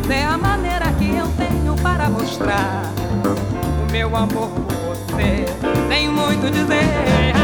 É a maneira que eu tenho para mostrar o meu amor por você. Tem muito dizer.